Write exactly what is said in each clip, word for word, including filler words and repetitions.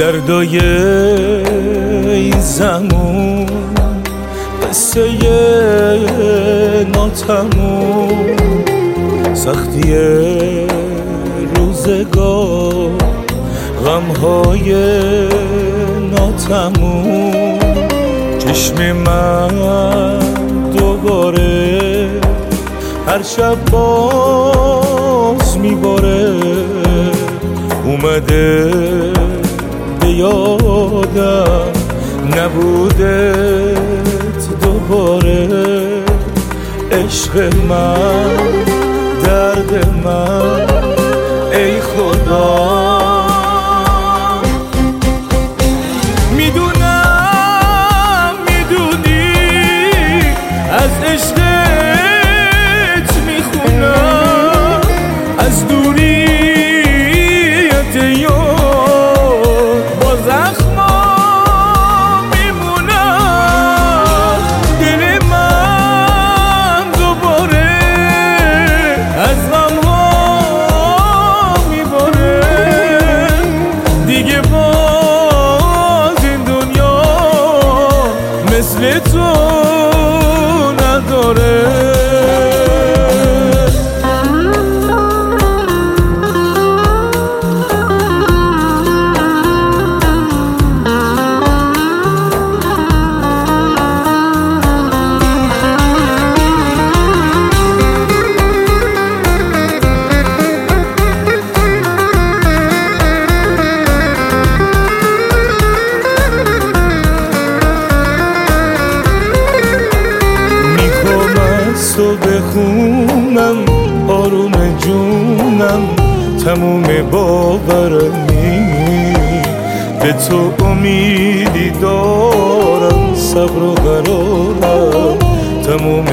دردای این زمان قصه ناتموم، سختی روزگار غمهای ناتموم. چشم من دوباره هر شب باز میباره، اومده به یادم نبودت دوباره. عشق من، درد من، ای خدا میدونم میدونی از عشقت میخونم، از دوریت یاد با زخما میمونم. دل من دوباره از غمها میباره، دیگه باز این دنیا مثل تو نداره. تو بخونم آروم جونم، تموم باورمی به تو امیدی دارم. صبر و قرارم تموم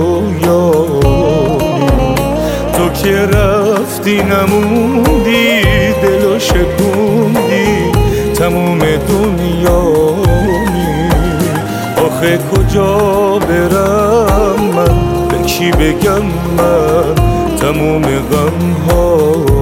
رویایی، تو که رفتی نموندی دلو شکوندی تموم دنیایی. آخه کجا برم من، به کی بگم من تموم غم ها